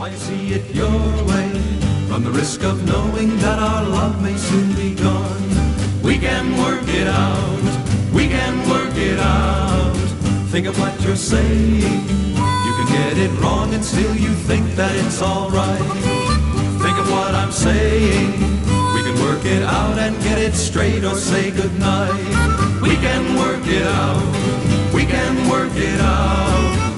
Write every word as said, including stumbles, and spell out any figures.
Why see it your way? Run the risk of knowing that our love may soon be gone. We can work it out. We can work it out. Think of what you're saying. You can get it wrong and still you think that it's alright. Think of what I'm saying. We can work it out and get it straight or say goodnight. We can work it out. We can work it out.